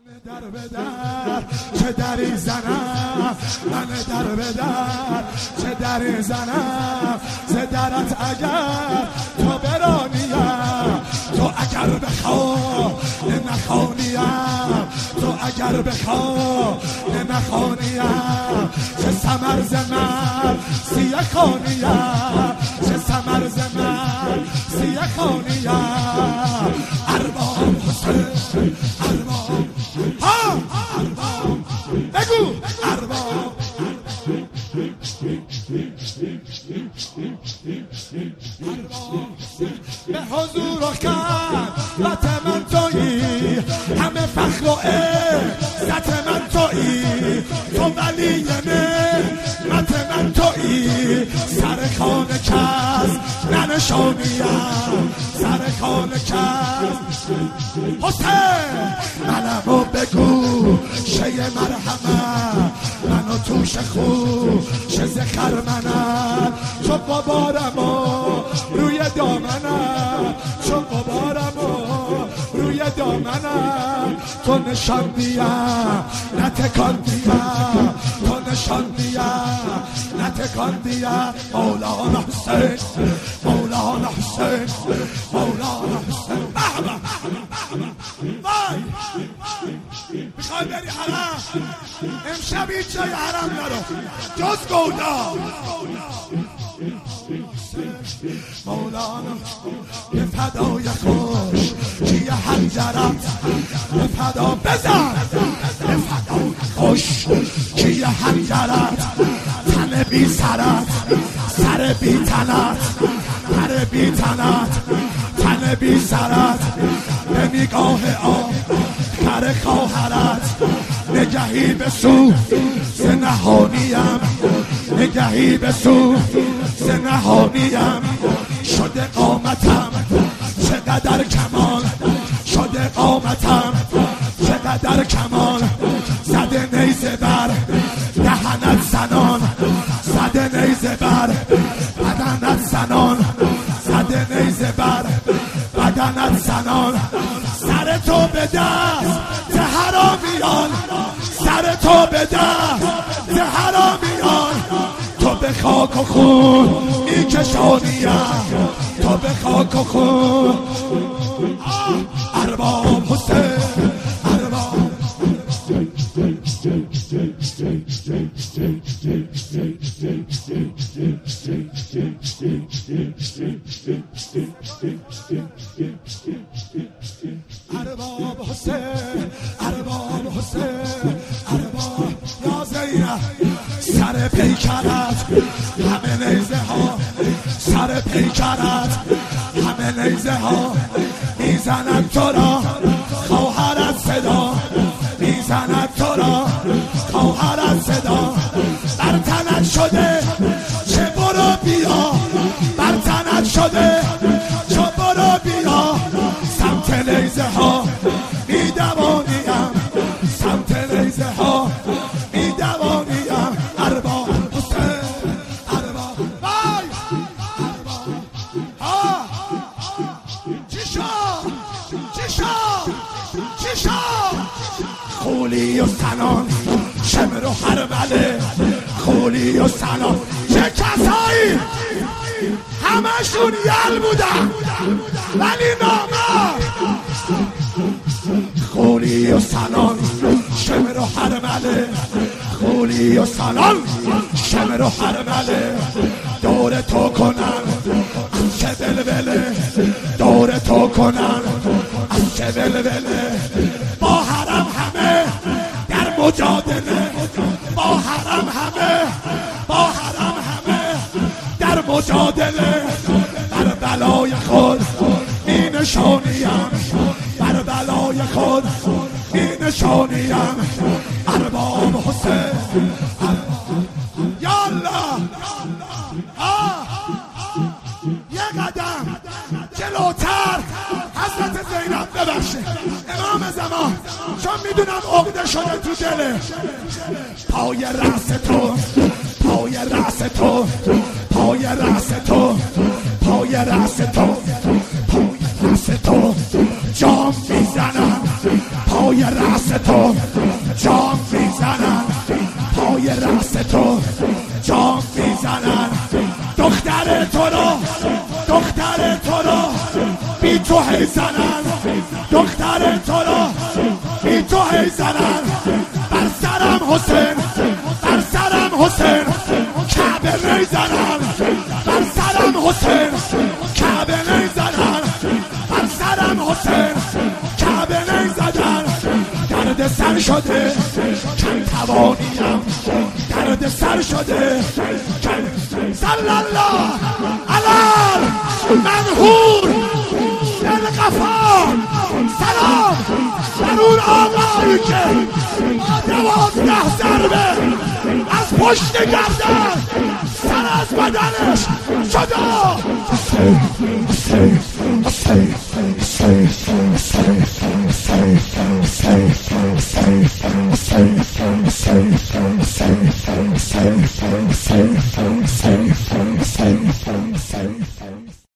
در به در چه دری زنم، من در به در چه دری زنم، ز درت اگر تو برانیم، تو اگر بخواه نخوانیم، تو اگر بخواه نخوانیم، چه ثمر ز من سیه خوانیم، چه ثمر ز من سیه خوانیم. ارباب حسین ارباب ارباب بگو ارباب به حضور و خلوت من تویی، همه فخر و عزت من تویی، تو ولی نعمت من تویی، سر خانه کس ننشانیم، سر خانه کس. حسین منمو بگو شی مرحمت، منو توش خوب شزخر منم، چو قبارمو روی دامنم، چو قبارمو روی دامنم، تو نشان دیم نتکان دیم، تو نشان دیم نتکان دیم. مولانا حسین مولانا حسین مولانا حسین. وای میخوای بری حرم، امشب هیچ جای حرم نرو جز گودا. مولانا به فدای خوش چیه حنجرت، به فدا بزن به فدای خوش چیه حنجرت، تن بی سرت سر بی تنت، پر بی تنت تن بی سرت، به نگاه آب پر خواهرت، نگهی به سو زنهانیم، نگهی به سو زنهانیم. شده قامتم چقدر کمال، شده قامتم چقدر کمال، زده نیزه بر دهنت زنان، زده نیزه بر بدنت زنان، زده نیزه بر بدنت زنان. سر تو به دست ز حرامیان، سر تو به دست ز حرامیان، تو به خاک و خون میکشانیم، تو به خاک و خون. ارباب حسین ارباب ارباب حسین ارباب حسین ارباب. یا زینب سر پیکرت همه نیزه ها، سر پیکرت همه نیزه ها، میزنن تو را خواهرت صدا، میزنن تو را خواهرت صدا. بر تنت شده چه برو بیا، بر تنت شده چه برو بیا، سمت نیزه ها میدوانیم، سمت نیزه ها میدوانیم. ارباب حسین ارباب. وای ارباب ها چی شد چی شد چی شد. خولی و سنان شمر و هرمله، خولی و سنان چه کسایی، همشون یل بودن ولی نامرد. خولی و سنان شمر و هرمله، خولی و سنان شمر و هرمله، دور تو کنن از چه بلبله، دور تو کنن از چه بلبله. با حرم همه در مجادله، با حرم همه با حرم همه در مجادله. بر بلای خود می نشانیم، بر بلای خود می نشانیم. ارباب حسین یالله یه قدم جلوتر. حضرت زینب ببخشه امام زمان، چون میدونم عقده شده تو دله. پای رأس تو پای رأس تو پای رأس تو پای رأس تو پای رأس تو جام میزنم. پای رأس تو جام میزنن، پای رأس تو جام میزنن. دختر تو رو بی تو هی زنن، دختر تو رو بی تو هی زنن. بر سرم حسین، بر سرم حسین کعبه میزنن، بر سرم حسین کعبه میزنن، بر سرم حسین کعبه میزنن. درد سر شده کم توانیم، درد سر شده صلی الله علی منهور دلقفا. سلام بر اون آقایی که با 12 ضربه از پشت گردن سر از بدنش جدا. Safe.